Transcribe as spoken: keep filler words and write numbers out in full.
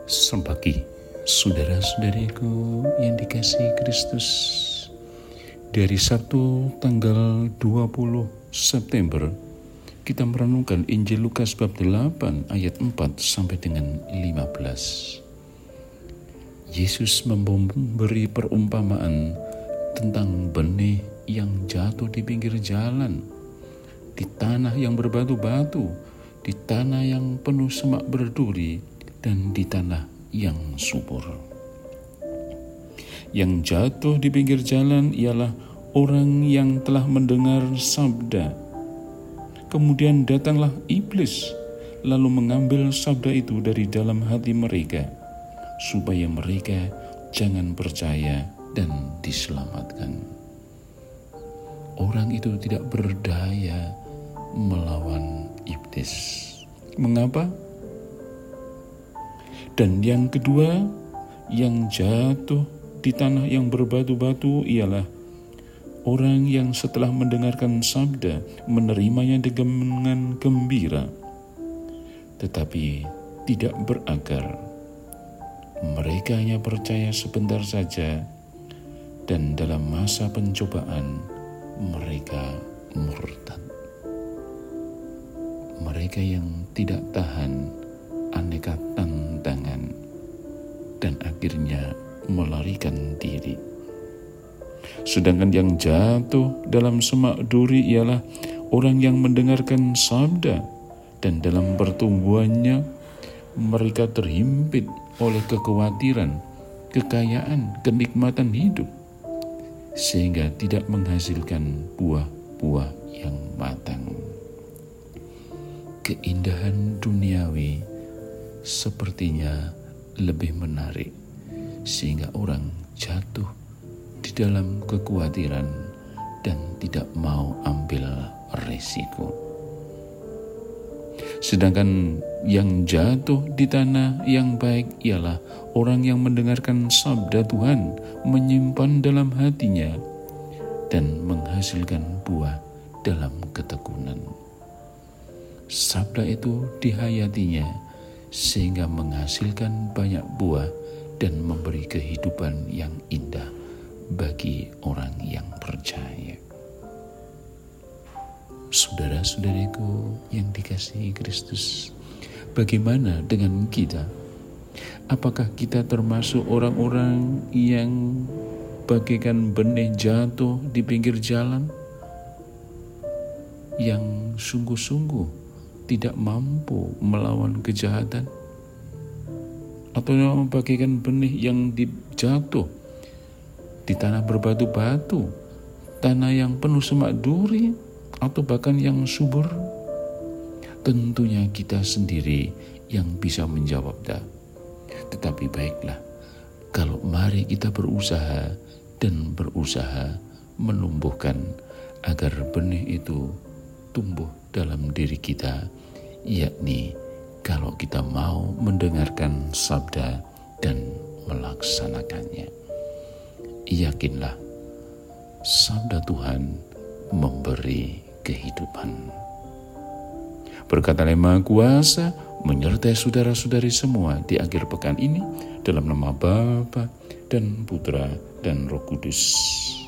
Selamat pagi, saudara-saudariku yang dikasihi Kristus. Dari Sabtu tanggal dua puluh September, kita merenungkan Injil Lukas bab delapan ayat empat sampai dengan lima belas. Yesus memberi perumpamaan tentang benih yang jatuh di pinggir jalan, di tanah yang berbatu-batu, di tanah yang penuh semak berduri, dan di tanah yang subur. Yang jatuh di pinggir jalan ialah orang yang telah mendengar sabda. Kemudian datanglah iblis, lalu mengambil sabda itu dari dalam hati mereka, supaya mereka jangan percaya dan diselamatkan. Orang itu tidak berdaya melawan iblis. Mengapa? Dan yang kedua, yang jatuh di tanah yang berbatu-batu ialah orang yang setelah mendengarkan sabda menerimanya dengan gembira, tetapi tidak berakar. Mereka hanya percaya sebentar saja, dan dalam masa pencobaan mereka murtad. Mereka yang tidak tahan aneka tantangan dan akhirnya melarikan diri. Sedangkan yang jatuh dalam semak duri ialah orang yang mendengarkan sabda, dan dalam pertumbuhannya mereka terhimpit oleh kekhawatiran, kekayaan, kenikmatan hidup, sehingga tidak menghasilkan buah-buah yang matang. Keindahan duniawi sepertinya lebih menarik, sehingga orang jatuh di dalam kekhawatiran dan tidak mau ambil resiko. Sedangkan yang jatuh di tanah yang baik ialah orang yang mendengarkan sabda Tuhan, menyimpan dalam hatinya, dan menghasilkan buah dalam ketekunan. Sabda itu dihayatinya sehingga menghasilkan banyak buah dan memberi kehidupan yang indah bagi orang yang percaya. Saudara-saudariku yang dikasihi Kristus, bagaimana dengan kita? Apakah kita termasuk orang-orang yang bagaikan benih jatuh di pinggir jalan, yang sungguh-sungguh tidak mampu melawan kejahatan, atau bagaikan benih yang jatuh di tanah berbatu-batu, tanah yang penuh semak duri, atau bahkan yang subur? Tentunya kita sendiri yang bisa menjawab dah. Tetapi baiklah, kalau mari kita berusaha dan berusaha menumbuhkan agar benih itu tumbuh dalam diri kita, yakni kalau kita mau mendengarkan sabda dan melaksanakannya. Yakinlah, sabda Tuhan memberi kehidupan. Berkat Allah Maha Kuasa menyertai saudara-saudari semua di akhir pekan ini, dalam nama Bapa dan Putra dan Roh Kudus.